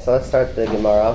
So let's start the Gemara.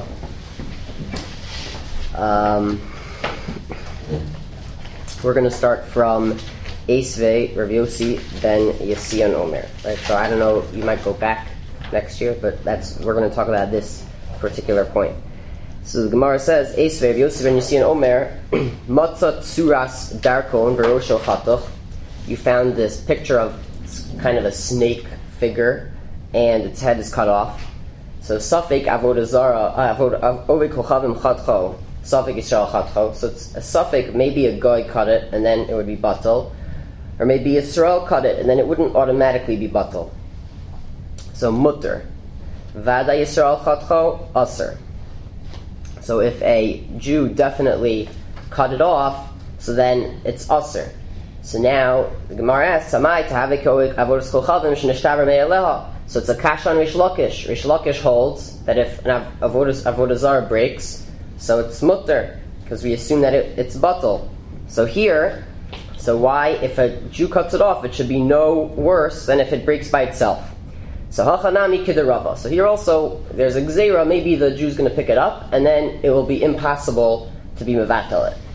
We're going to start from Esvei, Rav Yossi, Ben Yassi, and Omer. Right? So I don't know, you might go back next year, but we're going to talk about this particular point. So the Gemara says, Esvei, Rav Yossi, Ben Yassi, and Omer, Matzah Tsuras Darkon Verosho Chatoch. You found this picture of kind of a snake figure, and its head is cut off. So Safek Avodah Zara, Ovei Kochavim Chatcho, Safek Yisrael Chatcho. So it's a Safek, maybe a guy cut it, and then it would be batal. Or maybe Yisrael cut it, and then it wouldn't automatically be batal. So Mutter. Vada Yisrael Chatcho, Aser. So if a Jew definitely cut it off, so then it's Aser. So now the Gemara asks, Samai Tahavik Avodas Kochavim Shnishtaver Me'aleha. So it's a kasha on Rish Lakish. Rish Lakish holds that if an avodah zarah breaks, so it's mutter, because we assume that it's batal. So here, why, if a Jew cuts it off, it should be no worse than if it breaks by itself. So hachanami kiderava. So here also, there's a gzeira, maybe the Jew's going to pick it up, and then it will be impossible to be mevatel it.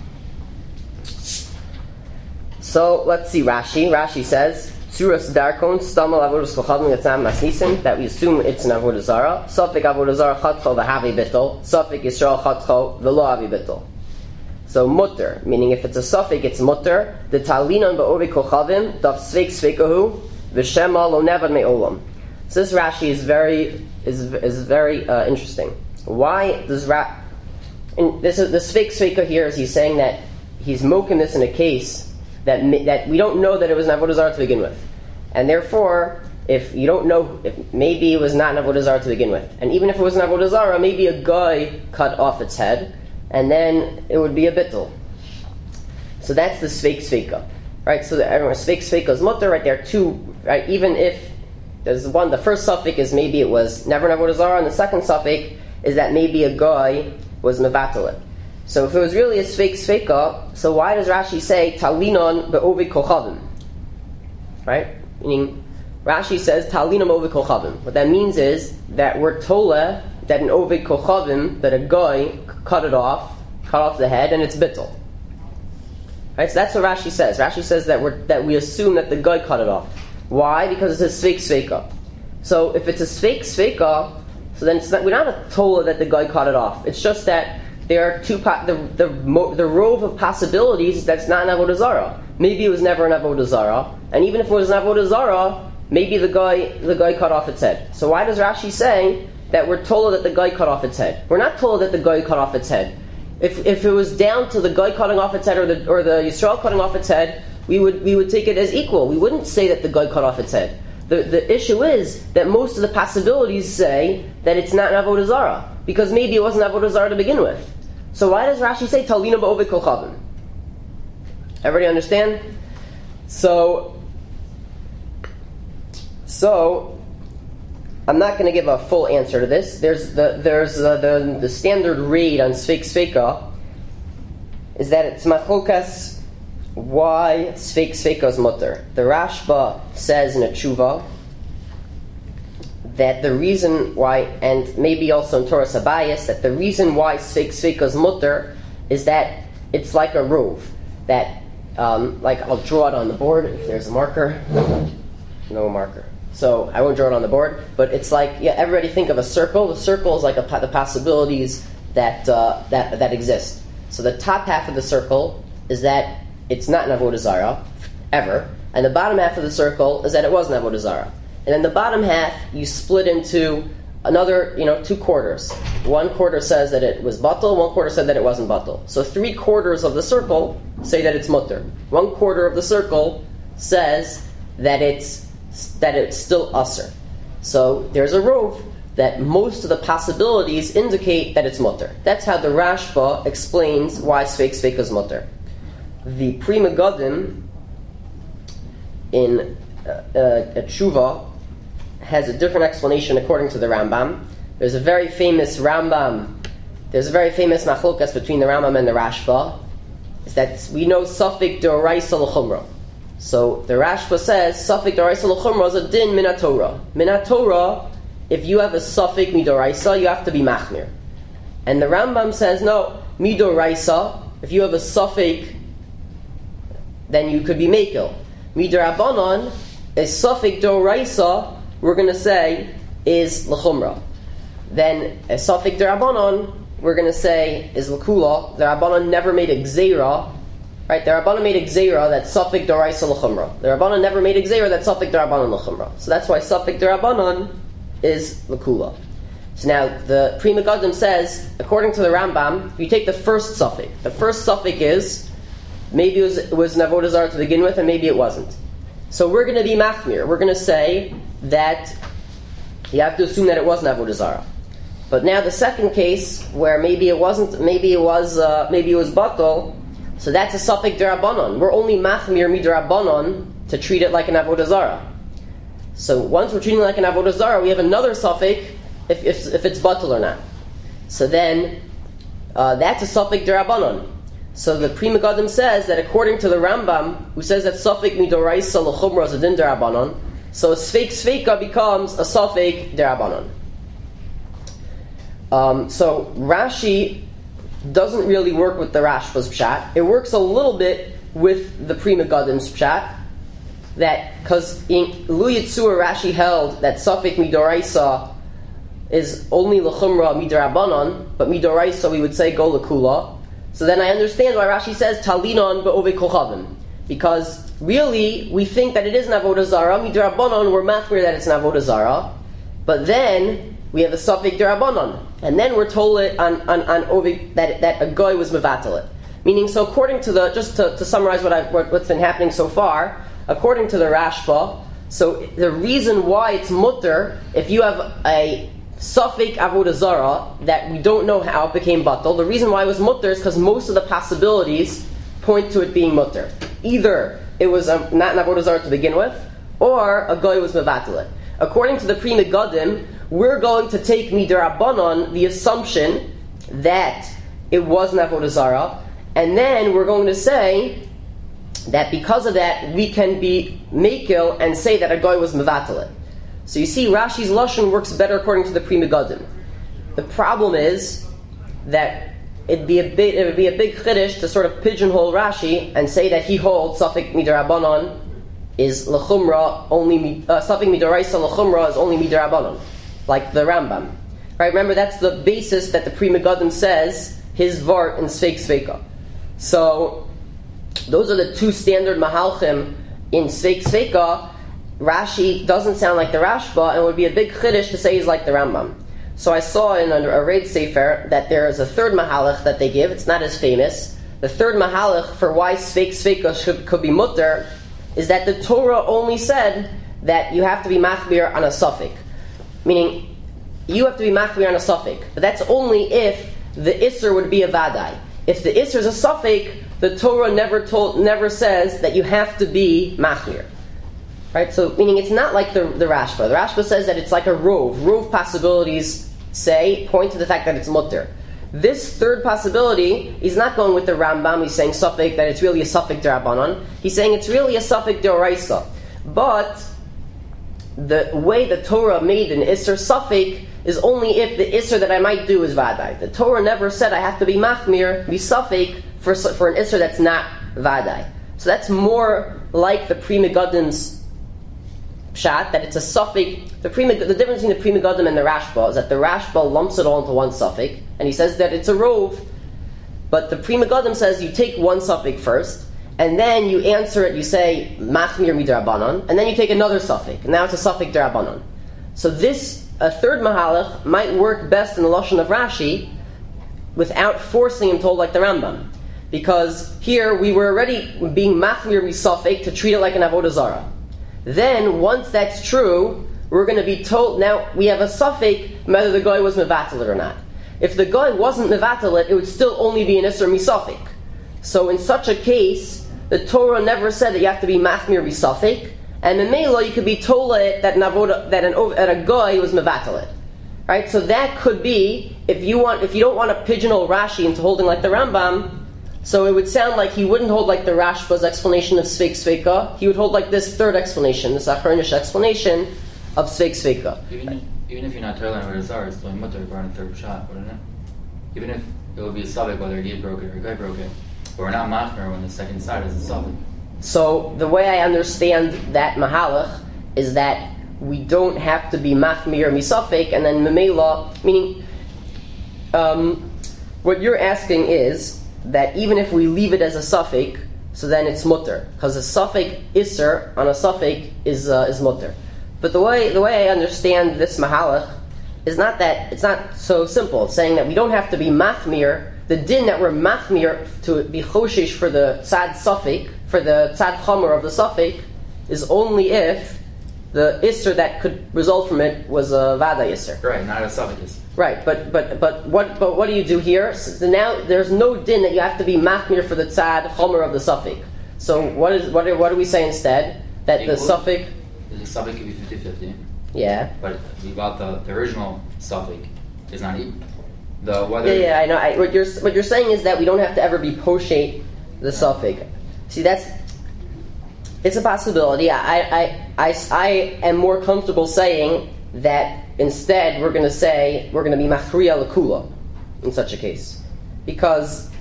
So let's see Rashi. Rashi says, Tzuras Darkon, Stamal Avodas Kochavim Yatzam Masnisim, that we assume it's an Avodah Zara. Safek Avodah Zara Chatcho v'havi bitol. Safek Yisrael Chatcho v'lo havi bitol. So mutter, meaning if it's a Safek, it's mutter. The Talinon ba'ovei Kochavim, daf sveik sveikahu, v'shema lo nevad me'olam. So this Rashi is very interesting. Why does the sveik sveika here is he's saying that he's moking this in a case that we don't know that it was an Avodah Zarah to begin with. And therefore, if you don't know, if maybe it was not an Avodah Zarah to begin with. And even if it was an Avodah Zarah, maybe a guy cut off its head, and then it would be a bittul. So that's the Sveik Sveika. Right, so everyone, Sveik Sveika is mutter, right, there are two, right, even if there's one, the first suffix is maybe it was never an Avodah Zarah, and the second suffix is that maybe a guy was mevatel it. So if it was really a Sveik Sveika, so why does Rashi say Talinon be'ovei kochavim? Right? Meaning, Rashi says Talinon be'ovei kochavim. What that means is that we're told that an ovei kochavim, that a guy cut off the head, and it's bittul. Right? So that's what Rashi says. Rashi says that we assume that the guy cut it off. Why? Because it's a Sveik Sveika. So if it's a Sveik Sveika, so then we're not told that the guy cut it off. It's just that there are the rove of possibilities that's not an Avodah Zarah. Maybe it was never an Avodah Zarah, and even if it was an Avodah Zarah, maybe the guy cut off its head. So why does Rashi say that we're told that the guy cut off its head? We're not told that the guy cut off its head. If it was down to the guy cutting off its head or the Yisrael cutting off its head, we would take it as equal. We wouldn't say that the guy cut off its head. The issue is that most of the possibilities say that it's not an Avodah Zarah, because maybe it wasn't an Avodah Zarah to begin with. So why does Rashi say Talina ba'ovei kochavim? Everybody understand? So I'm not going to give a full answer to this. There's the standard read on Sveik Sveika is that it's machlokas why Sveik Sveika is mutter. The Rashba says in a tshuva that the reason why, and maybe also in Torah Sabayis, that the reason why Sveik Sveika is mutter is that it's like a rove. That, like I'll draw it on the board if there's a marker. No marker. So I won't draw it on the board, but it's like, everybody think of a circle. The circle is like the possibilities that exist. So the top half of the circle is that it's not an Avodah Zarah, ever. And the bottom half of the circle is that it was an Avodah Zarah. And then the bottom half, you split into another, 2 quarters. One quarter says that it was batal, one quarter said that it wasn't batal. So 3/4 of the circle say that it's mutter. 1/4 of the circle says that it's still usr. So there's a rove that most of the possibilities indicate that it's mutter. That's how the Rashba explains why Sveik Sveika is mutter. The Pri Megadim in a tshuva has a different explanation according to the Rambam. There's a very famous machlokas between the Rambam and the Rashba. Is that we know Safek D'Oraisa L'Chumra. So the Rashba says Safek D'Oraisa L'Chumra is a din min Torah. Min Torah if you have a suffix midoraisa, you have to be machmir. And the Rambam says, no, midoraisa, if you have a suffix, then you could be mekel. Midorabanan, a suffix doraisa, we're going to say, is l'chumra. Then a suffix derabanan, we're going to say, is l'kula. The Rabbanan never made a gzeira. Right? The Rabbanan made a gzeira that suffix doraisa l'chumra. The Rabbanan never made a gzeira that suffix derabanan l'chumra. So that's why suffix derabanan is l'kula. So now the Pri Megadim says, according to the Rambam, if you take the first suffix, the first suffix is, maybe it was an avodah zarah to begin with, and maybe it wasn't. So we're going to be machmir. We're going to say that you have to assume that it was an avodah zarah. But now the second case, where maybe it wasn't, maybe it was batal, so that's a suffix derabanan. We're only machmir miderabanan to treat it like an avodah zarah. So once we're treating it like an avodah zarah, we have another suffix if it's batal or not. So then that's a suffix derabanan. So the Pri Megadim says that according to the Rambam, who says that suffix midoraisa l'chumra is a din derabanan, so sfeik sfeika becomes a suffix derabanan. So Rashi doesn't really work with the Rashba's pshat. It works a little bit with the Pri Megadim's pshat. That because in Lu Yitzur Rashi held that suffix midoraisa is only l'chumra midarabanan, but midoraisa we would say go l'kula. So then I understand why Rashi says talinon be'ove kochavim, because really we think that it is an avodah zara. Midarabanan we're machmir that it's an avodah zara, but then we have a suffix derabanan, and then we're told it on ovi that a guy was mevatel it. Meaning, so according to the, just to summarize what's been happening so far, according to the Rashba, so the reason why it's mutter, if you have a suffix avodah zara that we don't know how it became batal, the reason why it was mutter is because most of the possibilities point to it being mutter. Either it was not an avodah zara to begin with, or a guy was mevatel it. According to the Pri Megadim, we're going to take midarabanan, the assumption that it was an avodah zara, and then we're going to say that because of that we can be mekel and say that a guy was mevatel it. So you see, Rashi's lashon works better according to the Pri Megadim. The problem is that it would be a big chiddush to sort of pigeonhole Rashi and say that he holds suffix midarabanan is l'chumra only suffix midoraisa l'chumra is only midarabanan, like the Rambam. Right? Remember, that's the basis that the Pri Megadim says his vart in Sfeik Sveika. So those are the two standard mahalchim in Sfeik Sveika. Rashi doesn't sound like the Rashba, and it would be a big chiddush to say he's like the Rambam. So I saw in a Raid Sefer that there is a third mahalach that they give. It's not as famous. The third mahalach for why Sfeik Sveika could be mutter is that the Torah only said that you have to be machmir on a suffix. Meaning, you have to be machmir on a suffix. But that's only if the Isser would be a vadai. If the Isser is a suffix, the Torah never says that you have to be machmir. Right? So, meaning it's not like the Rashba. The Rashba says that it's like a rov. Rov possibilities point to the fact that it's mutter. This third possibility is not going with the Rambam. He's saying suffix, that it's really a suffix derabanan. He's saying it's really a suffix deoraisa. But the way the Torah made an Isser suffix is only if the Isser that I might do is vadai. The Torah never said I have to be machmir, be suffix, for an Isser that's not vadai. So that's more like the Pri Megadim's pshat, that it's a suffix. The difference between the Pri Megadim and the Rashba is that the Rashba lumps it all into one suffix, and he says that it's a rov. But the Pri Megadim says you take one suffix first, and then you answer it, you say machmir midrabanan, and then you take another suffix, and now it's a suffix derabanan. So a third mahalach might work best in the lashon of Rashi without forcing him to hold like the Rambam. Because here we were already being machmir misafek to treat it like an avodah zara. Then once that's true, we're going to be told, now we have a suffix whether the guy was mevatel it or not. If the guy wasn't mevatel it would still only be an isser misafek. So in such a case, the Torah never said that you have to be machmir misafek, and in Mela you could be told that a guy was mevatel it. Right? So that could be, if you don't want to pigeonhole Rashi into holding like the Rambam. So it would sound like he wouldn't hold like the Rashba's explanation of Sfeik Sveika. He would hold like this third explanation, this Acharnish explanation of Sfeik Sveika. Even if you're not toiling with a zar, it's still mutter according to the third shot, wouldn't it? Even if it would be a suffix whether a gate broke it or a guy broke it, but we're not machmer when the second side is a suffix. So the way I understand that mahalach is that we don't have to be machmir misafek, and then memela, meaning what you're asking is that even if we leave it as a suffix, so then it's mutter, because a suffix iser on a suffix is mutter. But the way I understand this mahalach is not that it's not so simple. It's saying that we don't have to be machmir. The din that we're machmir to be choshish for the tzad suffix, for the tzad chomer of the suffix, is only if the iser that could result from it was a vada iser. Right, not a suffix. Right, but what do you do here? So now there's no din that you have to be machmir for the tzad chomer of the suffix. So what do we say instead? That the suffix. The suffix could be 50-50. Yeah. But we got the original suffix is not equal. I know. What you're saying is that we don't have to ever be poshet the suffix. See, it's a possibility. I am more comfortable saying that instead we're going to be machriya l'kula in such a case, because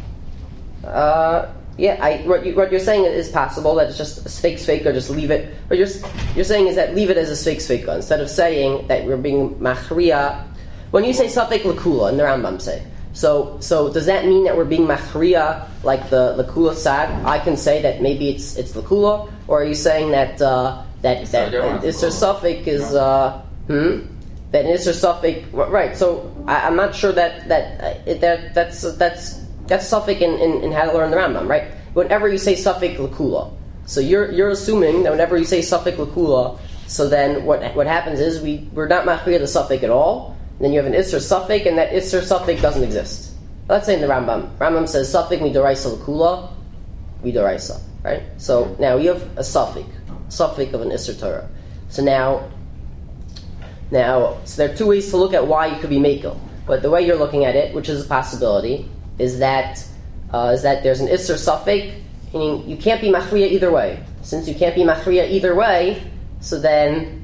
what you're saying is possible, that it's just a sfeik or just leave it. What you're saying is that leave it as a sfeik instead of saying that we're being machriya. When you say safek l'kula, and the Rambam say, so does that mean that we're being machriya like the l'kula sad? I can say that maybe it's l'kula, or are you saying that Isser Suffolk is that Isser Suffolk, right? So I'm not sure that's Suffolk in how to learn the Rambam, right? Whenever you say Suffolk l'kula, so you're assuming that whenever you say Suffolk l'kula, so then what happens is we're not machriya the Suffolk at all. Then you have an Isser Suffolk, and that Isser Suffolk doesn't exist. Let's say in the Rambam. Rambam says Suffolk midoraisa l'kula, midoraisa, right? So now you have a Suffolk of an Isser Torah. So now so there are two ways to look at why you could be Mekel. But the way you're looking at it, which is a possibility, is that there's an Isser Suffolk, meaning you can't be machriya either way. Since you can't be machriya either way, so then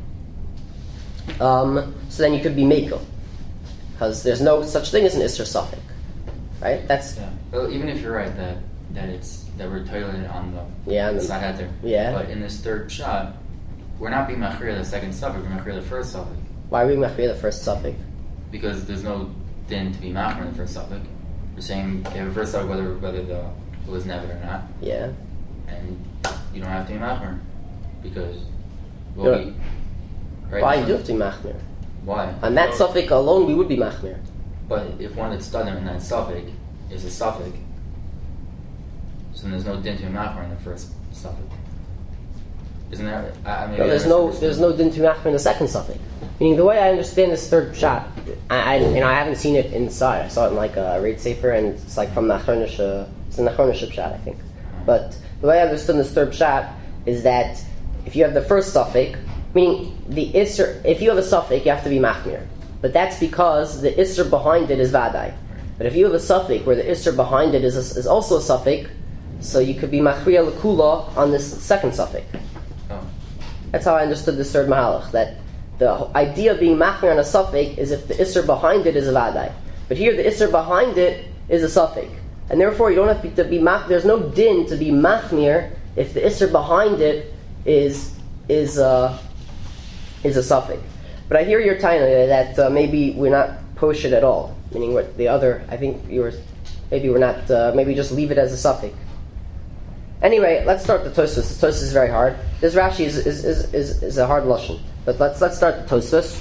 you could be Mekel. Because there's no such thing as an Isser Suffolk, right? Well, even if you're right that we're toiling on the side heter. Yeah. But in this third shot, we're not being machriya the second suffix. We're machriya the first suffix. Why are we machriya the first suffix? Because there's no din to be machriya the first suffix. We're saying you have a first suffix whether it was never or not. Yeah. And you don't have to be machriya because right? Why you do have to be machriya? Why? On that suffix alone, we would be machmir. But if one that's studying in that suffix is a suffix, so then there's no din to be machmir in the first suffix. Isn't that? There's no din to be machmir in the second suffix. Meaning the way I understand this third shot, I haven't seen it inside. I saw it in like a Raid Sefer, and it's like from Nachronish. It's a Nachronish shot, I think. But the way I understood this third shot is that if you have the first suffix, meaning the Isser, if you have a suffix, you have to be machmir. But that's because the Isser behind it is vadai. But if you have a suffix where the Isser behind it is also a suffix, so you could be machriya l'kula on this second suffix. Oh. That's how I understood this third mahalach, that the idea of being machmir on a suffix is if the Isser behind it is a vadai. But here the Isser behind it is a suffix. And therefore you don't have to be there's no din to be machmir if the Isser behind it is a suffix. But I hear your taina that maybe we're not poshet at all. Meaning what the other, I think maybe we're not, maybe just leave it as a suffix. Anyway, let's start the Tosfos. The Tosfos is very hard. This Rashi is a hard lashon. But let's start the Tosfos.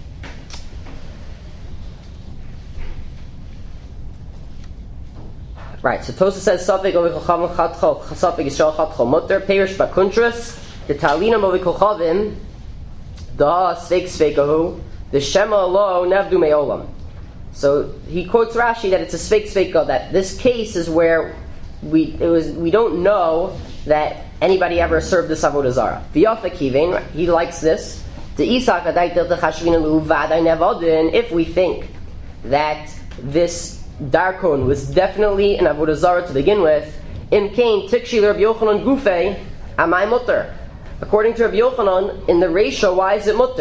Right, so Tosfos says suffix ovikol chatchol suffix yisrael chatchol mutter perish bakuntras the talinam ovikol chavim da sveikahu the shema lo nevdu me'olam. So he quotes Rashi that it's a sveika, that this case is where we don't know that anybody ever served this avodah zara. V'yafek kivin, he likes this. If we think that this darkon was definitely an avodah zara to begin with, im kain tikshi Rabbi Yochanan gufei amai mutter. According to Rabbi Yochanan, in the ratio, why is it mutter?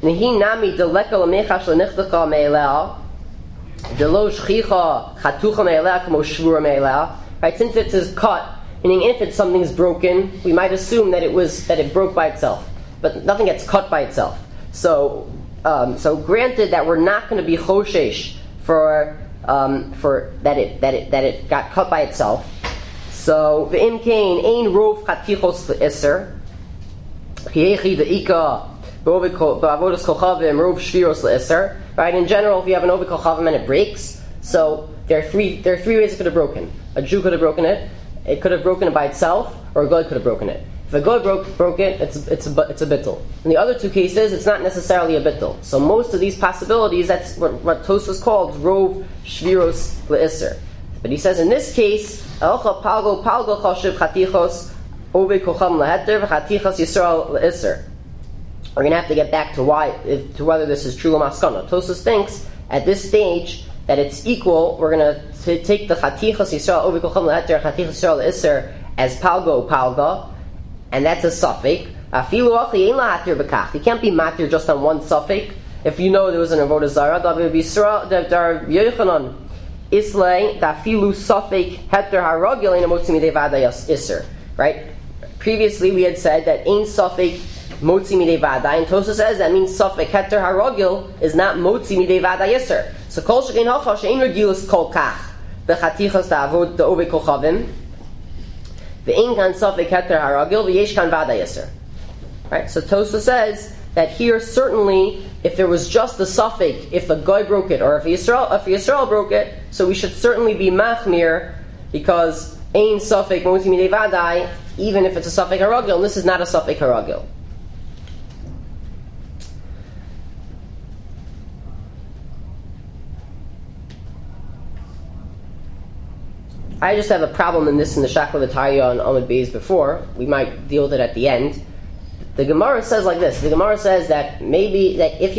Nehi nami deleka lamechash lenichtacha me'elea, delo shchicha chatucha me'elea kamo shvura me'elea. Right, since it is cut, meaning if something's broken, we might assume that it broke by itself, but nothing gets cut by itself. So granted that we're not going to be choshesh for that it got cut by itself. So v'im kain ein rov chatichos le'isser kiyechi de'ika ba'avodas kochavim rov shviros le'isser. Right, in general, if you have an ovik kochavim and it breaks, so there are three ways it could have broken. A Jew could have broken it. It could have broken it by itself, or a goy could have broken it. If a goy broke it, it's a bittul. In the other two cases, it's not necessarily a bittul. So most of these possibilities, that's what Tosfos called rov shviros le'isser. But he says in this case, elcha palgo chashiv chatichos ovei kocham leheter v'chatichos yisrael le'isser. We're going to have to get back to whether this is true l'maskana. Tosfos thinks at this stage that it's equal. We're going to take the chatichos yisrael ovei kocham leheter chatichos yisrael le'isser as palga, and that's a suffix. Afilu achi ein lahatir b'kach. You can't be matir just on one suffix. If you know there was an avodah zara, David Yisrael, Dar Yochanan Islay dafilu suffix heter haragil ein motzi midei vada iser. Right? Previously we had said that ein suffix motzi midei vada, and Tosfos says that means suffix heter haragil is not motzi midei vada iser. So kol shekein hacha she'ein regilus kol kach b'chatichas da'avod da'ovei kochavim v'ein kan suffix heter haragil v'yesh kan vada iser. Right? So Tosfos says that here certainly, if there was just a suffix, if the guy broke it, or if Yisrael broke it, so we should certainly be machmir, because ein suffix motzi midei vadai, even if it's a suffix haragil, and this is not a suffix haragil. I just have a problem in the Shakla V'Tarya on Amud Beis before. We might deal with it at the end. The Gemara says like this. The Gemara says that maybe that if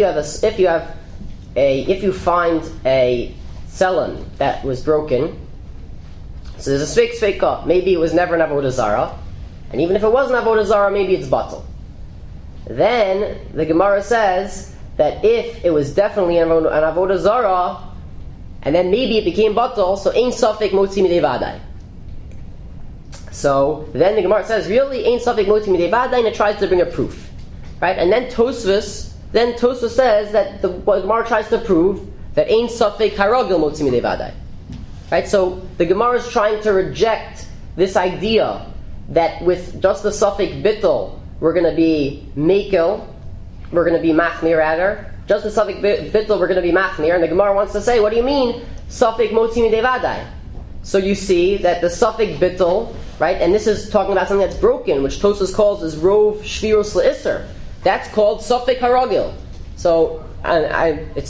you find a tzelon that was broken, so there's a sveika. Maybe it was never an avodah zara, and even if it was an avodah zara, maybe it's batal. Then the Gemara says that if it was definitely an avodah zara, and then maybe it became batal, so ein safek motzi midei vadai. So then the Gemara says, really, ein safek motzi midei vadai, and it tries to bring a proof, right? And then Tosfos says that the Gemara tries to prove that ein safek haragil motzi midei vadai, right? So the Gemara is trying to reject this idea that with just the safek bittul we're going to be mekel, we're going to be machmir rather. Just the safek bittul we're going to be machmir, and the Gemara wants to say, what do you mean safek motzi midei vadai? So you see that the safek bittul, right, and this is talking about something that's broken, which Tosfos calls as rov shviros le'isser. That's called safek haragil. So it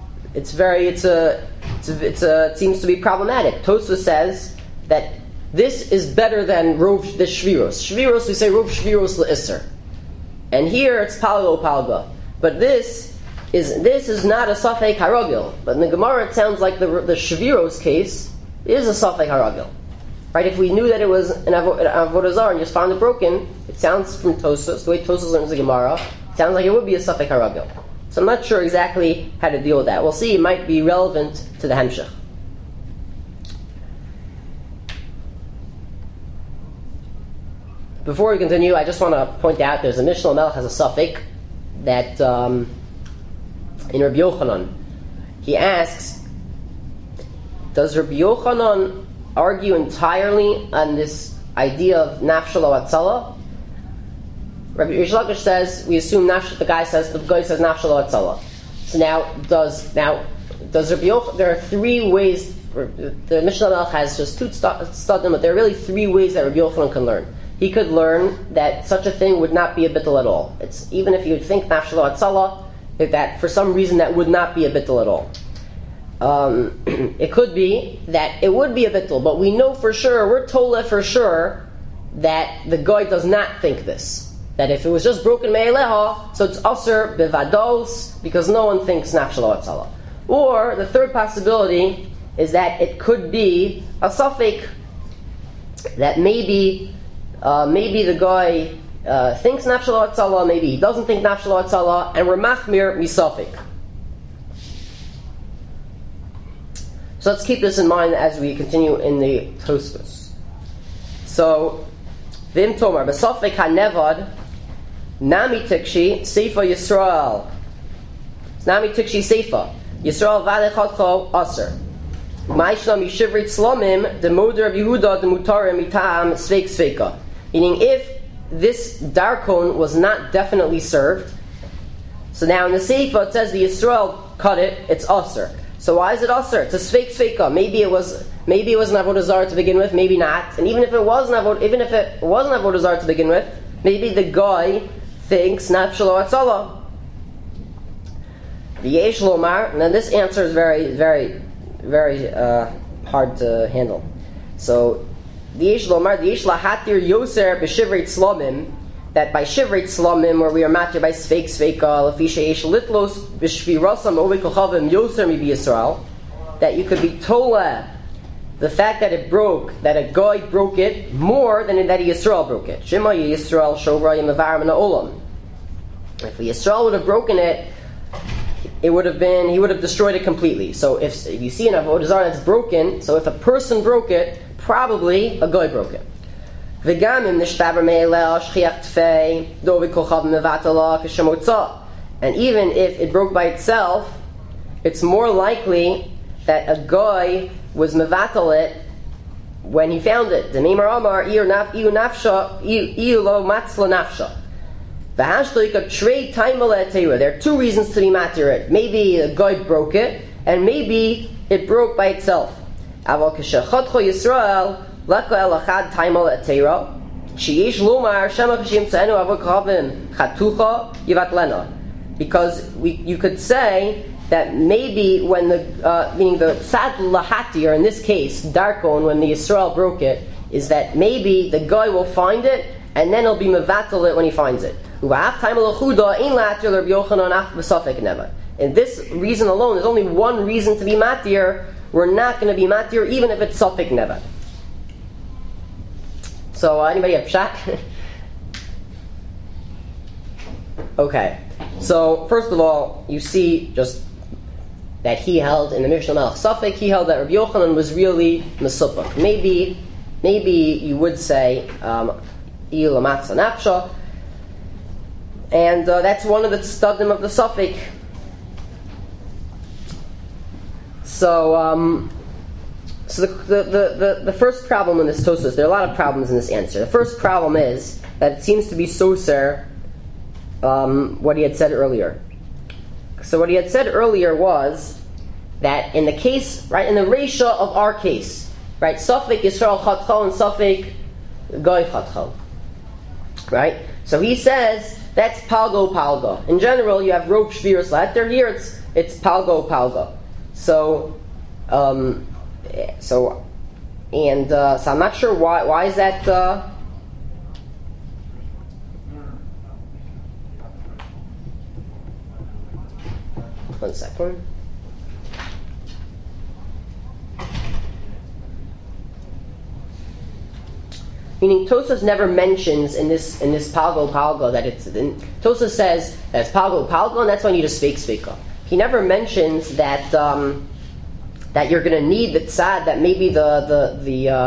seems to be problematic. Tosfos says that this is better than rov the shviros. Shviros we say rov shviros le'isser, and here it's palga. But this is not a safek haragil. But in the Gemara it sounds like the shviros case is a safek haragil. Right? If we knew that it was an avodah zarah and just found it broken, it sounds from Tosfos, the way Tosfos learns the Gemara, it sounds like it would be a safek haragil. So I'm not sure exactly how to deal with that. We'll see. It might be relevant to the hemshech. Before we continue, I just want to point out there's a Mishnah Melech has a suffix that in Rabbi Yochanan, he asks, does Rabbi Yochanan argue entirely on this idea of nafshalo atzala? Rabbi Rish Lakish says we assume the guy says nafshalo atzala. So now does Rabbi Yochanan? There are three ways. The Mishnah Melech has just two studim, but there are really three ways that Rabbi Yochanan can learn. He could learn that such a thing would not be a bittul at all. It's even if you think nafshalo atzala, that for some reason that would not be a bittul at all. It could be that it would be a bittul, but we know for sure, we're told for sure that the guy does not think this. That if it was just broken me'eleha, so it's aser bevados, because no one thinks nafshalo atzala. Or the third possibility is that it could be a suffix, that maybe the guy thinks nafshalo atzala, maybe he doesn't think nafshalo atzala, and we're machmir misafik. So let's keep this in mind as we continue in the Tosfos. So, Vim Tomar, Besafik HaNevad, Nami Tikshi, Seifa Yisrael. Nami Tikshi Seifa. Yisrael Valechotcho Aser. Ma'ishlam Yishivrit Slomim, the Moder of Yehuda, the Mutarim, Mitam, Sveik Sveika. Meaning, if this darkon was not definitely served, so now in the Seifa it says the Yisrael cut it, it's Aser. So why is it Aser? It's a Sveik Sveika. Maybe it was an Avodah Zarah to begin with, maybe not. And even if it was an Avodah Zarah to begin with, maybe the guy thinks Nafshalo Atzala. V'yesh Lomar. Now this answer is very, very, very hard to handle. So V'yesh Lomar, V'yesh Lahatir Yoser b'Shivrei Tzlomim, that by Shivrei Tzlomim, where we are matir by Sveik Sveika, Lefisha Yesh Litlos b'Shvirasam Ovei Kochavim Yoser Mi B'Yisrael, that you could be tola the fact that it broke, that a guy broke it more than that a Yisrael broke it. Shema Yisrael Shovra Yemavarim Olam. If a Yisrael would have broken it, he would have destroyed it completely. So if you see an Avodah Zarah that's broken, so if a person broke it, probably a guy broke it. And even if it broke by itself, it's more likely that a guy was mevatel it when he found it. The Neymar Amar iu nafsha iu lo matzla nafsha. There are two reasons to be matir it. Maybe a guy broke it, and maybe it broke by itself. Aval k'shechotcho Yisrael laka el achad taimal etera sheyesh lomar shema k'shim tzenu avok chavim chatucha yivatlena. Because you could say that maybe when meaning the tzad lahati, or in this case darkon, when the Yisrael broke it, is that maybe the guy will find it and then he'll be mevatel it when he finds it. In this reason alone, there's only one reason to be matir. We're not going to be matir even if it's safek nevad. So anybody have pshat? Okay. So first of all, you see just that he held in the Mishnah Melech Safek, he held that Rabbi Yochanan was really Mesupach. Maybe you would say Il Matzah Nafsha, and that's one of the tzadim of the Safek. So the first problem in this Tosfos, there are a lot of problems in this answer. The first problem is that it seems to be soser what he had said earlier. So what he had said earlier was that in the case, right, in the Reisha of our case, right, Safek Yisrael Chatchol and Safek Goy Chatchol, right? So he says that's Palgo Palgo. In general, you have rope Shviras Latter. Here it's Palgo Palgo. So I'm not sure why is that. 1 second. Meaning Tosfos never mentions in this Palgo that it's Tosfos says that it's Palgo and that's why you need a Sveika. He never mentions that that you're going to need the tzad, that maybe the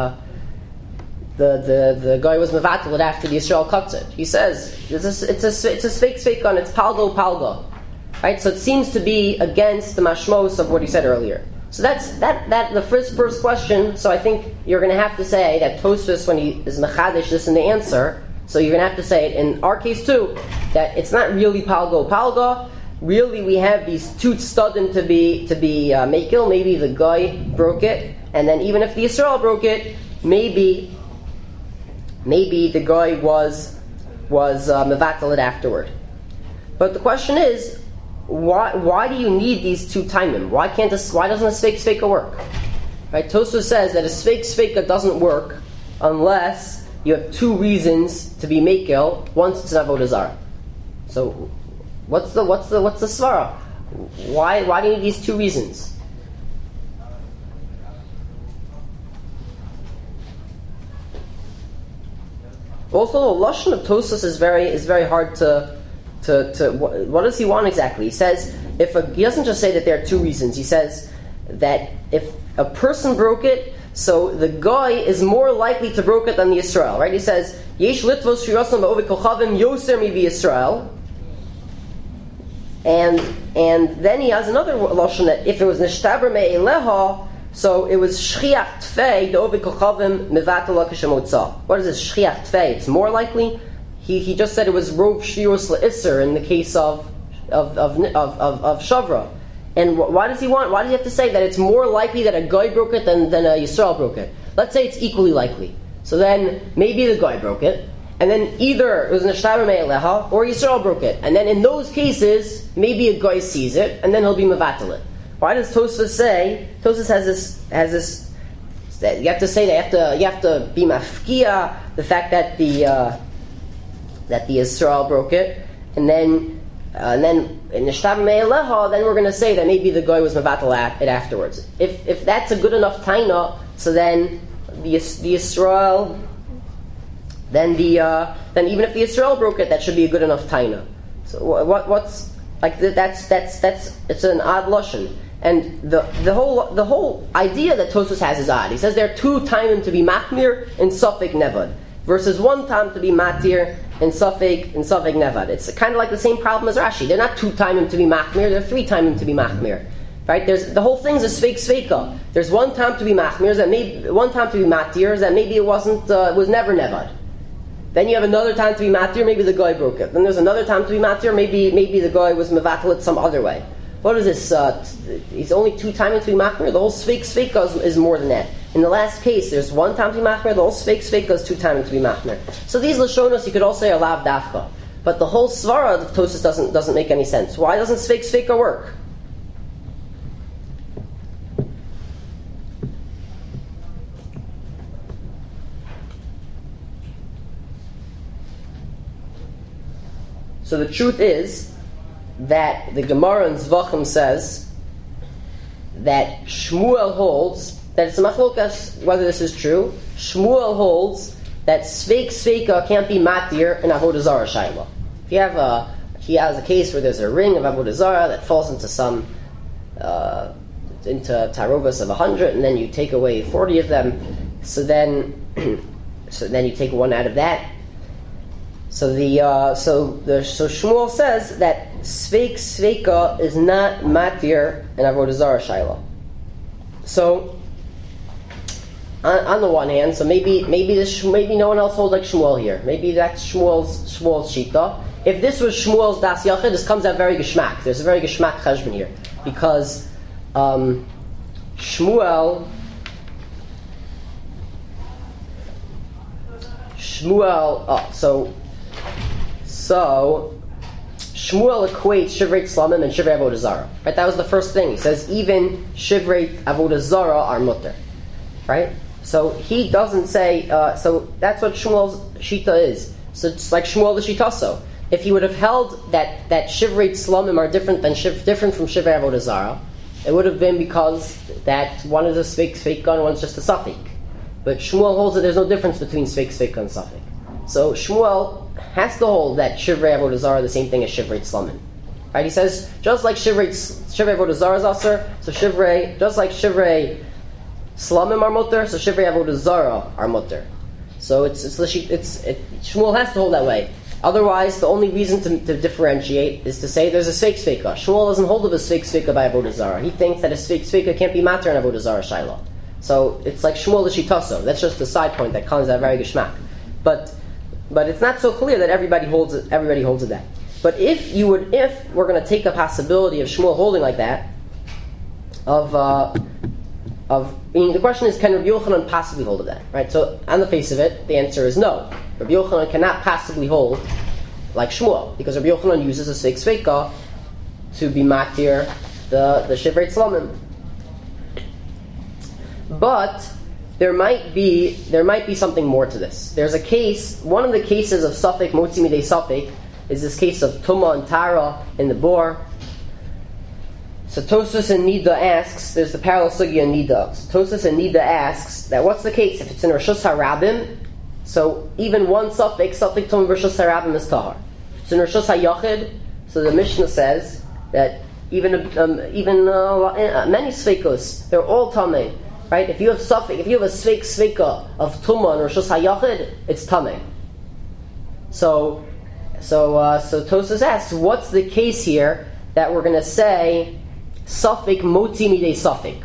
guy was mevatel it after the Yisrael cuts it. He says it's a Sveika and it's Palgo. Right, so it seems to be against the mashmos of what he said earlier. So that's the first question. So I think you're going to have to say that Tosfos, when he is mechadish this in the answer, so you're going to have to say it in our case too, that it's not really palgo. Really, we have these two tzadim to be mekil. Maybe the guy broke it, and then even if the Yisrael broke it, maybe the guy was mevatel it afterward. But the question is, why do you need these two timim? Why doesn't a sveika work? Right? Tosfos says that a sveika doesn't work unless you have two reasons to be mekil. Once it's an avodah zarah. So what's the svara? Why do you need these two reasons? Also, the lashon of Tosfos is very hard to what does he want exactly? He says he doesn't just say that there are two reasons. He says that if a person broke it, so the guy is more likely to broke it than the Yisrael, right? He says Yesh litvos shirasam ba'ovid kochavim yoser mi Yisrael, and then he has another lashon that if it was nishtaber me'eleha, so it was shchiach tfei da'ovid kochavim mevatel k'shemotza. What is this shchiach tfei? It's more likely. He just said it was rov shiros le'isser in the case of Shavra. And why does he have to say that it's more likely that a guy broke it than a Yisrael broke it? Let's say it's equally likely. So then maybe the guy broke it, and then either it was Neshtaber Me'eleha or Yisrael broke it. And then in those cases, maybe a guy sees it, and then he'll be Mevatel it. Why does Tosfos say? Tosfos has this. That you have to say that you have to be mafkia the fact that the Yisrael broke it, and then in Nishtav Me'eleha, then we're going to say that maybe the guy was mevatel it afterwards. If that's a good enough taina, so then the Yisrael, then even if the Yisrael broke it, that should be a good enough taina. So what's like that's it's an odd lashon, and the whole idea that Tosfos has is odd. He says there are two taimim to be machmir and safek nevad, versus one time to be matir in Safek Nevad. It's kind of like the same problem as Rashi. They're not two timim to be machmir, they're three timim to be machmir. Right? There's the whole thing's a sveika. There's one time to be machmir, that maybe one time to be matir, that maybe it was never Nevad. Then you have another time to be matir, maybe the guy broke it. Then there's another time to be matir, maybe the guy was mevatel it some other way. What is this? It's only two timim to be machmir. The whole sveika is more than that. In the last case, there's one time to be machmir, the whole sveika is two times to be machmir. So these lashonos you could all say are lav dafka, but the whole svara of Tosfos doesn't make any sense. Why doesn't sveika work? So the truth is that the Gemara in Zvachim says that Shmuel holds that it's a machlokas whether this is true. Shmuel holds that sveika can't be matir in avodah zarah shayla. If he has a case where there's a ring of avodah zarah that falls into some into tarovas of 100, and then you take away 40 of them, so then you take one out of that. So Shmuel says that sveika is not matir in avodah zarah shayla. So on the one hand, so maybe no one else holds like Shmuel here. Maybe that's Shmuel's shita. If this was Shmuel's das yachid, this comes out very geschmack. There's a very geschmack cheshbon here because Shmuel. So Shmuel equates shivrei tzlamim and shivrei avodah zarah. Right, that was the first thing. He says even shivrei avodah zarah are mutter. Right, so he doesn't say. So that's what Shmuel's shita is. So it's like Shmuel the shitaso. If he would have held that shivrei tzlamim are different from shivrei avodah zarah, it would have been because that one is a sveika and one's just a safek. But Shmuel holds that there's no difference between sveika and safek. So Shmuel has to hold that shivrei avodah zarah are the same thing as shivrei tzlamim. Right? He says just like shivrei avodah zarah is aser, so just like shivrei tzlamim are mutter, so shivrei avodah zarah are mutter. So Shmuel has to hold that way. Otherwise, the only reason to differentiate is to say there's a sveika. Shmuel doesn't hold of a sveika by avodah zarah. He thinks that a sveika can't be matter in avodah zarah shayla. So it's like Shmuel the shitaso. That's just a side point that comes out very geschmack. But it's not so clear that everybody holds it that. But if we're going to take a possibility of Shmuel holding like that, the question is, can Rabbi Yochanan possibly hold of that? Right. So on the face of it, the answer is no. Rabbi Yochanan cannot possibly hold like Shmuel because Rabbi Yochanan uses a sveika to be matir the shivrei tzlamim. But there might be something more to this. There's a case. One of the cases of safek motzi midei safek is this case of Tumah and Tara in the bor. So Tosfos and Nida asks. There's the parallel sugya in Nida. So Tosfos and Nida asks that what's the case if it's in Rishus HaRabim? So even one suffix tum b'rishus harabim is tahar. So in Rishus HaYachid, so the Mishnah says that even many sveikos, they're all tamei, right? If you have a sveika of tumah in Rishus HaYachid, it's tamei. So Tosfos asks, what's the case here that we're going to say suffik moti midei suffik?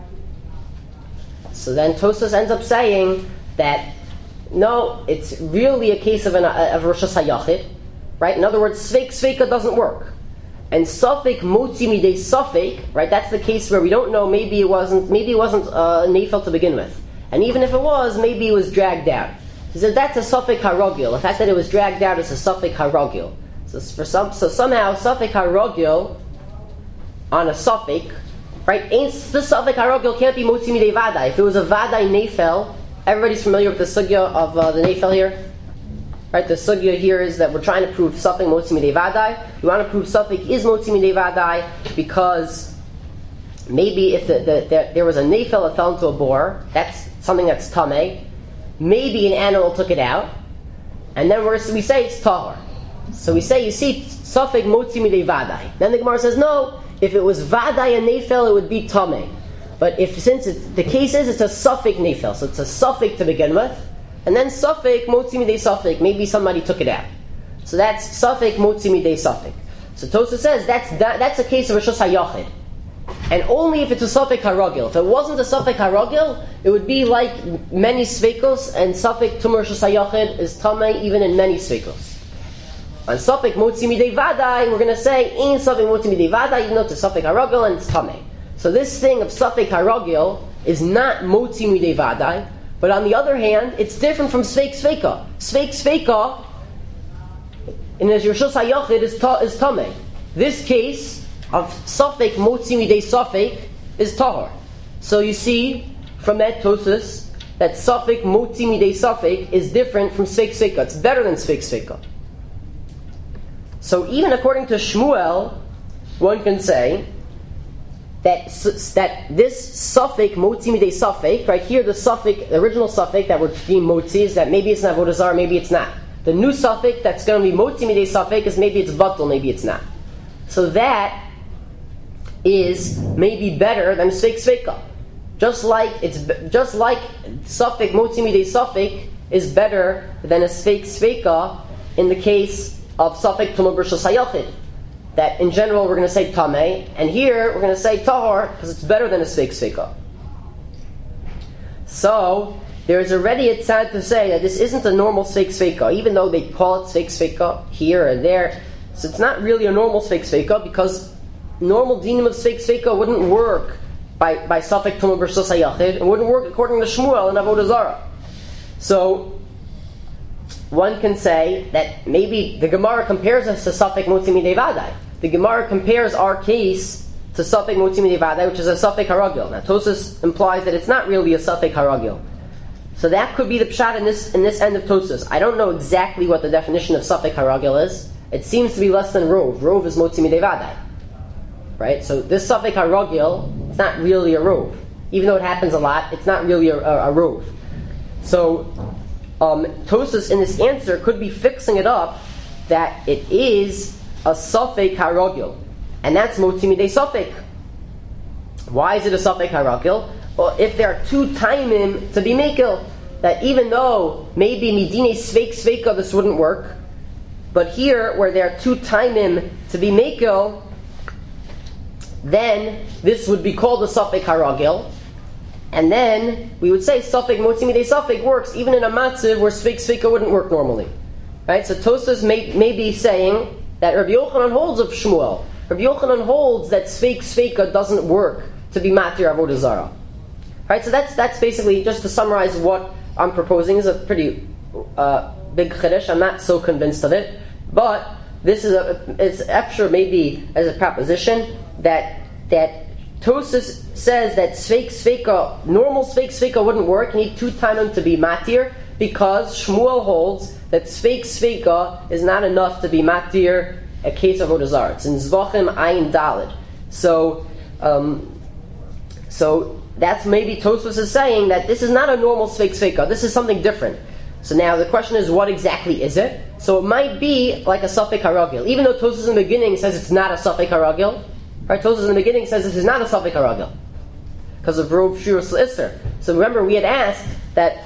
So then Tosfos ends up saying that no, it's really a case of Rishus HaYachid, right? In other words, sveika doesn't work, and suffik moti midei suffik, right? That's the case where we don't know. Maybe it wasn't nefel to begin with, and even if it was, maybe it was dragged out. He said that's a suffik harogil. The fact that it was dragged out is a suffik harogil. So somehow suffik harogil on a suffik, right? The suffik harogil can't be moti midei vadai. If it was a vadai nefel, everybody's familiar with the sugya of the nefel here, right? The sugya here is that we're trying to prove suffik moti midei vadai. We want to prove suffik is moti midei vadai because maybe if there was a nefel that fell into a bore, that's something that's tamei. Maybe an animal took it out, and then we say it's tahor. So we say, you see, suffik moti midei vadai. Then the Gemara says, no, if it was vadai and nefel, it would be tamei. But since the case is it's a suffik nefel, so it's a suffik to begin with, and then suffik moti midei suffik, maybe somebody took it out. So that's suffik moti midei suffik. So Tosfos says that's a case of Rishus HaYachid. And only if it's a suffik harogil. If it wasn't a suffik harogil, it would be like many sveikos, and suffik tumor Rishus HaYachid is tamei even in many sveikos. On suffik motzi midei vadai, we're going to say in suffik motzi midei vadai, even though it's a suffik harogil and it's tamei. So this thing of suffik harogil is not motzi midei vadai, but on the other hand, it's different from sveik sveika. Sveik sveika in the Rishus HaYachid is tamei. This case of suffik motzi midei suffik is tahor. So you see from that Tosfos that suffik motzi midei suffik is different from sveik sveika. It's better than sveik sveika. So even according to Shmuel, one can say that this suffik motzi midei suffik, right here, the original suffik that we're being motzi is that maybe it's not avodah zarah, maybe it's not. The new suffik that's going to be motzi midei suffik is maybe it's batul, maybe it's not. So that is maybe better than sveik sveika. Just like suffik motzi midei suffik is better than a sveik sveika in the case of suffik tumah b'rishus HaYachid. That in general we're going to say tamei, and here we're going to say tahor because it's better than a sveik sveika. So there is already a tzad to say that this isn't a normal sveik sveika, even though they call it sveik sveika here and there. So it's not really a normal sveik sveika because normal dinim of sveik sveika wouldn't work by suffik tumah b'rishus HaYachid, and wouldn't work according to Shmuel and avodah zarah. So one can say that maybe the Gemara compares us to suffik motzi midei vadai. The Gemara compares our case to suffik motzi midei vadai, which is a suffik haragil. Now Tosfos implies that it's not really a suffik haragil. So that could be the pshat in this end of Tosfos. I don't know exactly what the definition of suffik haragil is. It seems to be less than rov. Rov is motzi midei vadai, right? So this suffik haragil, it's not really a rov. Even though it happens a lot, it's not really a rov. So Tosfos in this answer could be fixing it up that it is a suffik haragil, and that's motzi midei suffik. Why is it a suffik haragil? Well, if there are two taimim to be mekel, that even though maybe midine sveik sveika this wouldn't work, but here where there are two taimim to be mekel, then this would be called a suffik haragil. And then we would say suffik motzi midei suffik works even in a matziv where sveik sveika wouldn't work normally, right? So Tosfos may be saying that Rabbi Yochanan holds of Shmuel. Rabbi Yochanan holds that sveik sveika doesn't work to be matir avodah zarah, right? So that's basically, just to summarize what I'm proposing, is a pretty big chiddush. I'm not so convinced of it, but this is it's extra maybe as a proposition that Tosfos says that sveik sveika, normal sveik sveika wouldn't work. You need two taimim to be matir, because Shmuel holds that sveik sveika is not enough to be matir a case of avodah zarah. It's in Zvachim Ayin Daled. So that's maybe Tosfos is saying that this is not a normal sveik sveika. This is something different. So now the question is, what exactly is it? So it might be like a Safek Haragil. Even though Tosfos in the beginning says it's not a Safek Haragil, right? Tosfos in the beginning says this is not a Safek Haragil because of Rov Shurus L'Isser. So remember, we had asked that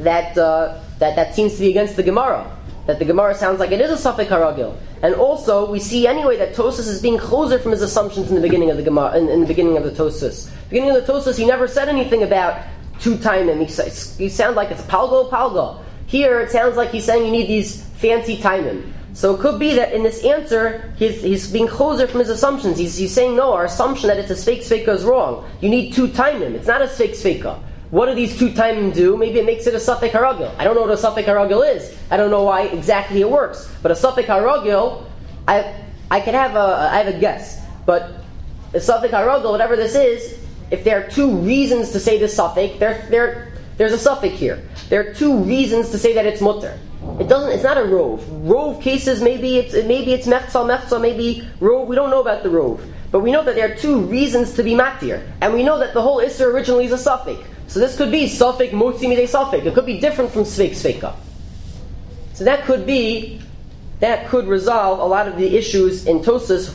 seems to be against the Gemara. That the Gemara sounds like it is a Safek Haragil. And also, we see anyway that Tosfos is being closer from his assumptions in the beginning of the Gemara, in the beginning of the Tosfos. Beginning of the Tosfos, he never said anything about two timing. He sounds like it's palgo. Here, it sounds like he's saying you need these fancy timing. So it could be that in this answer, he's being closer from his assumptions. He's saying, no, our assumption that it's a Sfeik Sfeika is wrong. You need two timing. It's not a Sfeik Sfeika. What do these two timing do? Maybe it makes it a Safek Haragil. I don't know what a Safek Haragil is. I don't know why exactly it works. But a Safek Haragil, I have a guess. But a Safek Haragil, whatever this is, if there are two reasons to say this Safek, there's a Safek here. There are two reasons to say that it's mutter. It's not a rov. Rov cases, maybe it's mechza, maybe rov. We don't know about the rov. But we know that there are two reasons to be matir. And we know that the whole Isser originally is a Safek. So this could be Safek Motzi Midei Safek. It could be different from Sfeik Sfeika. So that could resolve a lot of the issues in Tosfos.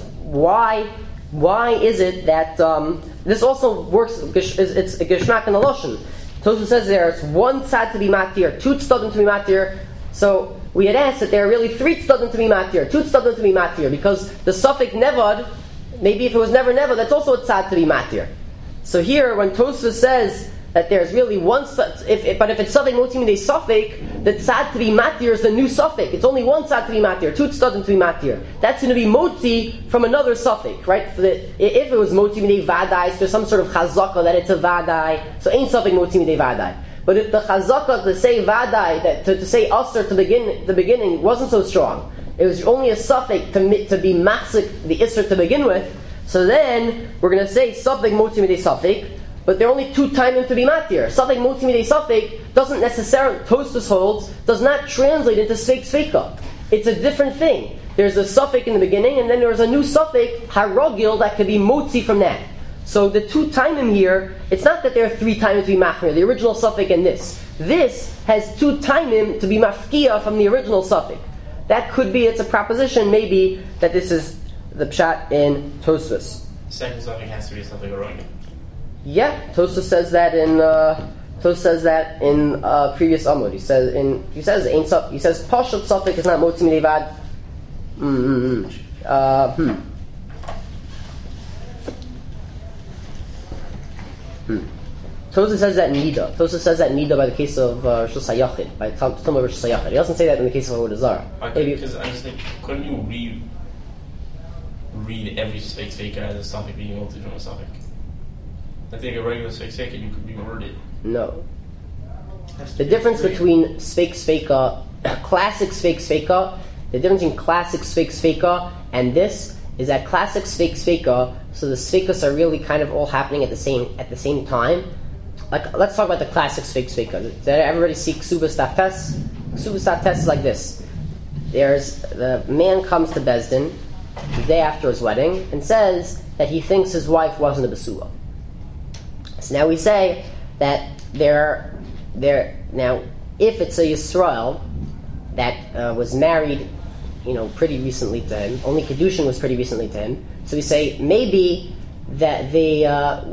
Why is it that this also works? It's a Geshmak and a Loshen. Tosfos says there's one tzad to be matir, two tzadim to be matir. So we had asked that there are really three tzadim to be matir, two tzadim to be matir, because the Safek Nevad, maybe if it was never Nevad, that's also a tzad to be matir. So here, when Tosfos says that there's really one, but if it's Safek Motzi Midei Safek, the tzad to be matir is the new Safek. It's only one tzad to be matir, two tzadim to be matir. That's going to be Motzi from another Safek, right? If it was Motzi Midei Vadai, so there's some sort of chazaka that it's a Vadai, so ain't Safek Motzi Midei Vadai. But if the chazaka to say Vadai, to say Aser to the beginning wasn't so strong, it was only a Safek to be Machzik, the Isser to begin with, so then we're going to say Safek Motzi Midei Safek, but there are only two timing to be matir. Safek Motzi Midei Safek doesn't necessarily, Tosfos holds, does not translate into Sfeik Sfeika. It's a different thing. There's a Safek in the beginning, and then there's a new Safek, Haragil, that could be Motzi from that. So the two timing here, it's not that there are three timing to be machmir, the original Safek and this. This has two timing to be mafkia from the original Safek. That could be, it's a proposition, maybe, that this is the pshat in Tosfos. Second Safek has to be something Haragil. Yeah, Tosfos says that in previous Amud. He says Pashat Safek is not Motzi Midei Vad. Tosfos says that in Nida. Tosfos says that in Nida by the case of Rosh Hashanah, by Tumah Rosh Hashanah. He doesn't say that in the case of Avodah Zarah. Because I just think, couldn't you read every Sfeik Sfeika as a Safek being Motzi from a Safek? I think a regular Sfeik Sfeika you could be worded. No. The difference between Sfeik Sfeika, classic Sfeik Sfeika, the difference between classic Sfeik Sfeika and this is that classic Sfeik Sfeika, so the Sfeikas are really kind of all happening at the same time. Like, let's talk about the classic Sfeik Sfeika. Did everybody see Ksubas Daf Tes? Ksubas Daf Tes is like this. The man comes to Beis Din the day after his wedding and says that he thinks his wife wasn't a Besula. So now we say that now if it's a Yisrael that was married, pretty recently to him, only Kedushin was pretty recently to him. So we say maybe that the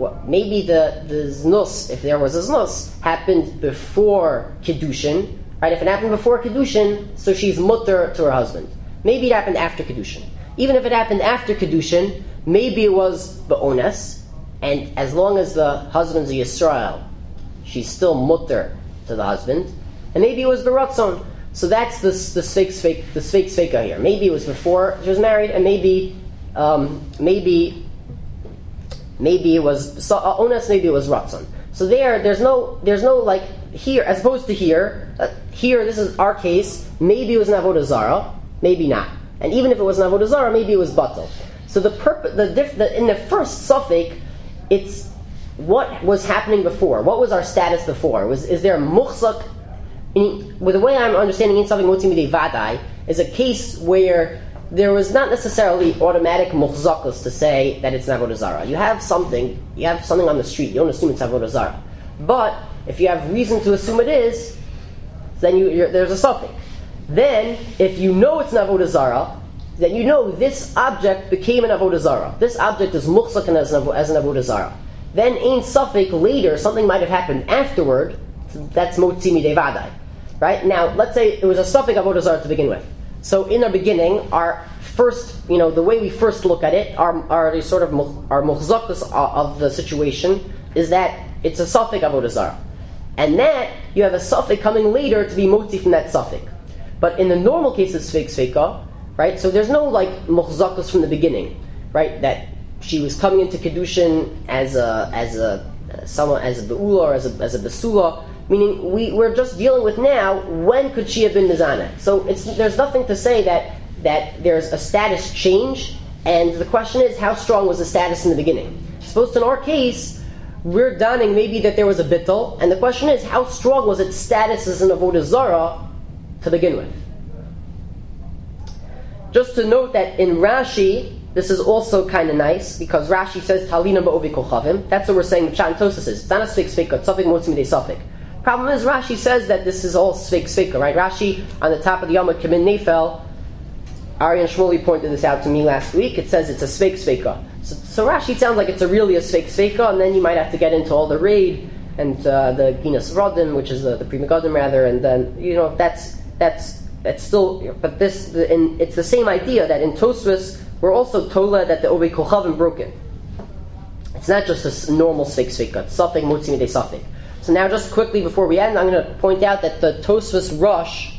Znus, if there was a Znus, happened before Kedushin, right? If it happened before Kedushin, so she's mutter to her husband. Maybe it happened after Kedushin. Even if it happened after Kedushin, maybe it was Ba'ones, and as long as the husband's a Yisrael, she's still mutter to the husband, and maybe it was Baratzon. So that's the Sfeik Sfeika here. Maybe it was before she was married, and maybe it was Ones, maybe it was Ratzon. So there's no like here, as opposed to here. Here, this is our case. Maybe it was an Avodah Zarah, maybe not. And even if it was an Avodah Zarah, maybe it was Batal. So in the first Safek, it's what was happening before. What was our status before? Is there muchzak? With the way I'm understanding in Safek Motzi Midei Vadai is a case where there was not necessarily automatic muchzakas to say that it's an Avodah Zarah. You have something on the street. You don't assume it's Avodah Zarah. But if you have reason to assume it is, So then there's a suffix. Then, if you know it's an avodah zarah, then you know this object became an avodah zarah. This object is muchzakan as an avodah zarah. Then, ein suffix, later, something might have happened afterward, that's motzi midei vadai. Right? Now, let's say it was a suffix avodah zarah to begin with. So, in the beginning, our first, the way we first look at it, our sort of our muchzakas of the situation is that it's a suffix avodah zarah. And that, you have a suffix coming later to be motzi from that suffix. But in the normal case of sfeik sfeika, right? So there's no like muchzakas from the beginning, right? That she was coming into kedushin as a beula or as a besula. Meaning we're just dealing with now when could she have been mizana. So there's nothing to say that there's a status change, and the question is how strong was the status in the beginning. Supposed in our case, we're donning maybe that there was a bittul, and the question is how strong was its status as an avodah zarah to begin with. Just to note that in Rashi, this is also kind of nice, because Rashi says, Talina ba'ovi kochavim. That's what we're saying the Pshat and Tosas is. It's not a sfeik sfeika, it's safek motzi midei safek. Problem is, Rashi says that this is all sfeik sfeika, right? Rashi, on the top of the Yom Kimin Nefel, Ari and Shmuley pointed this out to me last week, it says it's a sfeik sfeika. So Rashi sounds like it's really a sfeik sfeika, and then you might have to get into all the raid, and the Ginas Rodin, which is the Pri Megadim rather, and then, that's still, but it's the same idea that in Tosfos we're also tola that the Ovei Kochavim broke it. It's not just a normal sfeik sfeika, it's safek motzi midei safek. So now just quickly before we end, I'm going to point out that the Tosfos Rosh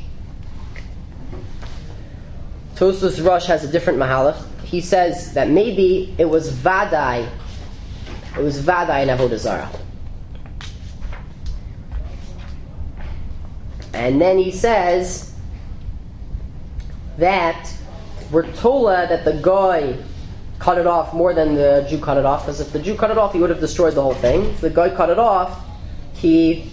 has a different mahalach. He says that maybe it was vadai in avodah zarah. And then he says that we're tola that the guy cut it off more than the Jew cut it off, because if the Jew cut it off, he would have destroyed the whole thing. If the guy cut it off, he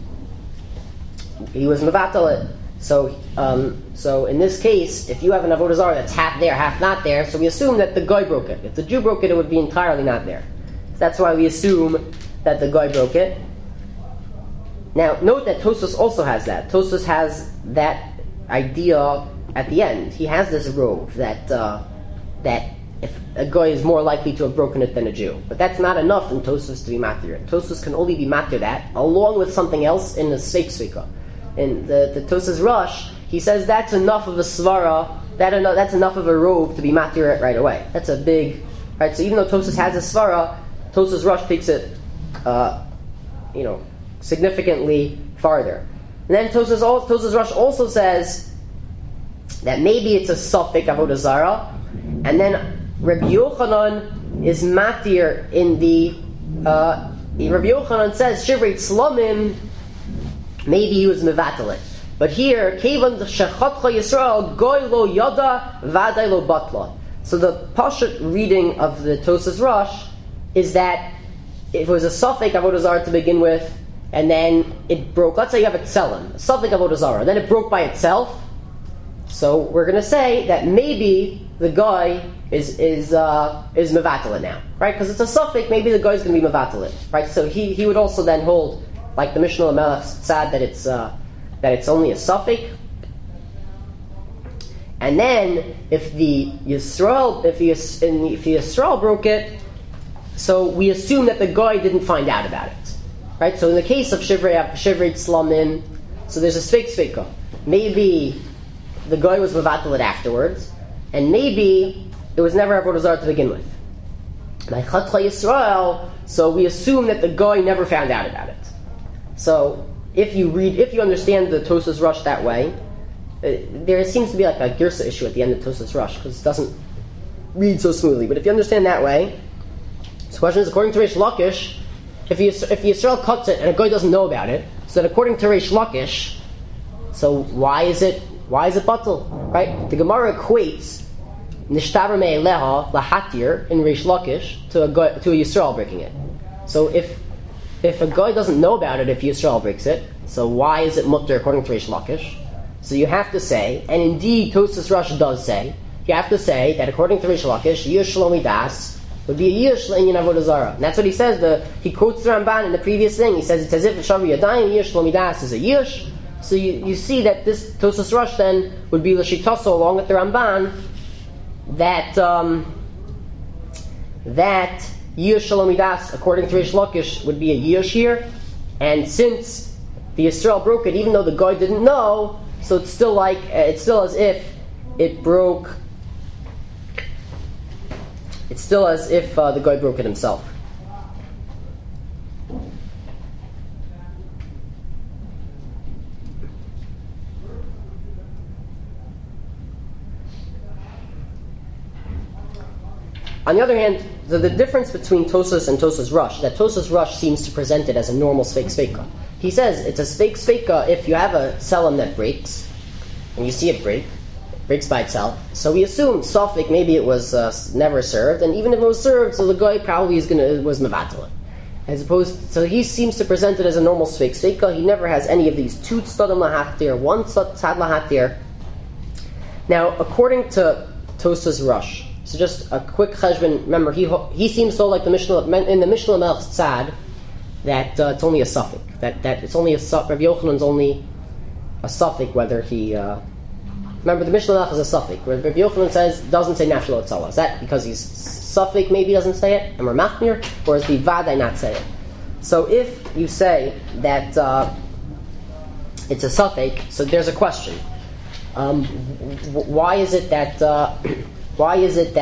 was mevatel it. So in this case, if you have an avodah zarah that's half there, half not there, so we assume that the guy broke it. If the Jew broke it, it would be entirely not there. That's why we assume that the guy broke it. Now, note that Tosfos also has that. Tosfos has that idea at the end. He has this rove that if a guy is more likely to have broken it than a Jew. But that's not enough in Tosfos to be matir. Tosfos can only be matir that, along with something else in the sfeik sfeika. In the Tosfos Rosh, he says that's enough of a svara, that's enough of a rove to be matir it right away. That's a big, right? So even though Tosfos has a svara, Tosfos Rosh takes it, significantly farther. And then Tosfos Rosh also says that maybe it's a suffix avodah zarah, and then Rabbi Yochanan is matir in the Rabbi Yochanan says shivrei tzlomim, maybe he was mevatel it. But here, kevan shechatcha Yisrael goy lo yada vaday lo batla. So the pashut reading of the Tosfos Rosh is that if it was a suffix avodah zarah to begin with, and then it broke. Let's say you have a tselem, a suffix avodah zarah, then it broke by itself. So we're going to say that maybe the guy is mevatel it now, right? Because it's a suffix, maybe the guy's going to be mevatel it, right? So he would also then hold, like the Mishnah Lamelech said, that it's only a suffix. And then if the Yisrael broke it, so we assume that the guy didn't find out about it. Right, so in the case of Shivrei Tzlamim, so there's a sfeik sfeika. Maybe the guy was mevatel it afterwards, and maybe it was never avodah zarah to begin with. Like Chatcha Yisrael, so we assume that the guy never found out about it. So if you understand the Tosfos Rosh that way, there seems to be like a girsa issue at the end of Tosfos Rosh because it doesn't read so smoothly. But if you understand that way, so the question is, according to Reish Lakish, if Yisrael cuts it and a guy doesn't know about it, so that according to Reish Lakish, so why is it batal? Right? The Gemara equates nishtaber me'eleha lahatir in Reish Lakish to a Yisrael breaking it. So if a guy doesn't know about it, if Yisrael breaks it, so why is it mutter according to Reish Lakish? So you have to say, and indeed Tosfos Rosh does say, you have to say that according to Reish Lakish, Yish Shlomi Das would be a yish le'inyan avodah zarah. And that's what he says. He quotes the Ramban in the previous thing. He says it's as if Shavu Yadayim, yish shlomi das is a yish. So you see that this Tosas Rush then would be Lashitaso along with the Ramban that that Yush Shalomidas according to Rish Lakish would be a Yush here, and since the Yisrael broke it, even though the guy didn't know, so it's still like it's still as if it broke. It's still as if the guy broke it himself. On the other hand, the difference between Tosas and Tosas Rush, that Tosas Rush seems to present it as a normal Sfeik Sveika. He says it's a Sfeik Sveika if you have a selim that breaks, and you see it breaks by itself. So we assume Sofik, maybe it was never served, and even if it was served, so the guy probably was Mavatal. As opposed, so he seems to present it as a normal Sfeik Sveika. He never has any of these two Tzadim Lahatir, one Tzad Lahatir. Now, according to Tosas Rush, so just a quick cheshbon. Remember, he seems so like the Mishnah in the Mishnah Melch Tzad that it's only a suffix. That it's only a suffix. Rabbi Yochanan's only a suffix whether he. Remember, the Mishnah Melch is a suffix. Rabbi Yochanan doesn't say nafshel etzala. Is that because he's suffix? Maybe doesn't say it, and we're machmir, or is the vadai not say it? So if you say that it's a suffix, so there's a question. Why is it that? Why isn't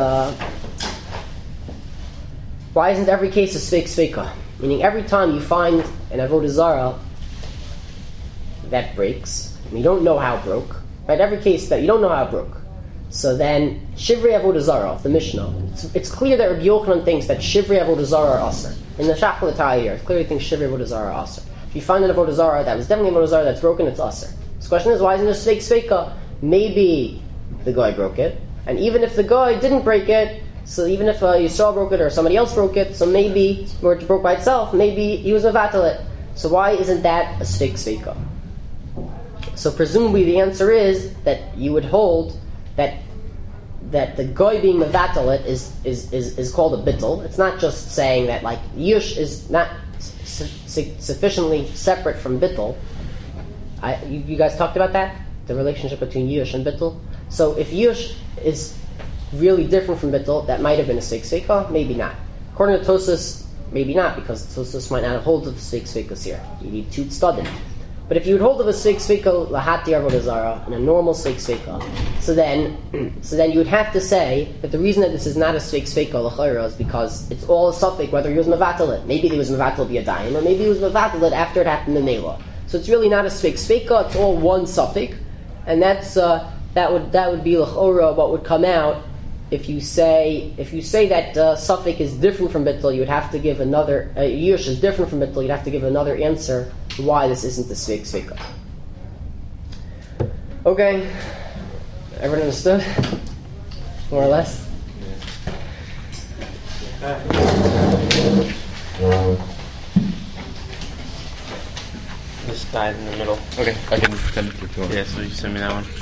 every case a Sfeik Sveika? Meaning every time you find an Avodah Zarah that breaks, and you don't know how it broke, right? Every case that you don't know how it broke. So then, Shivrei Avodah Zarah, the Mishnah, it's clear that Rabbi Yochanan thinks that Shivrei Avodah Zarah are Aser. In the Shachal Atayir, it clearly thinks Shivrei Avodah Zarah are Aser. If you find an Avodah Zarah that was definitely Avodah Zarah that's broken, it's Aser. So the question is, why isn't there Sfeik Sveika? Maybe the guy broke it. And even if the guy didn't break it, so even if Yisrael broke it or somebody else broke it, so maybe, or it broke by itself, maybe he was Mavatal it. So why isn't that a Sfeik Sveika? So presumably the answer is that you would hold that the guy being Mavatal it is called a bittul. It's not just saying that like Yush is not sufficiently separate from bittul. You guys talked about that? The relationship between Yush and bittul? So if Yush is really different from Bittul, that might have been a Sfeik Sveika, maybe not. According to Tosas, maybe not, because Tosas might not hold of the Sfeik Sveikas here. You need two Tzadim. But if you would hold of a Sfeik Sveika Lahati Avodah Zarah and a normal Sfeik Sveika, so then you would have to say that the reason that this is not a Sfeik Sveika L'chayra is because it's all a suffix whether he was Mavatal it. Maybe he was Mavatal b'yadayim, or maybe he was Mavatal it after it happened in Mela. So it's really not a Sfeik Sveika, it's all one suffix, and that's that would be l'chora what would come out if you say that suffix is different from bittul. You would have to give another yush is different from bittul. You'd have to give another answer why this isn't the Sfeik Sveika. Okay, everyone understood, more or less. This died in the middle. Okay, I can send it to you. Yeah, so you send me that one.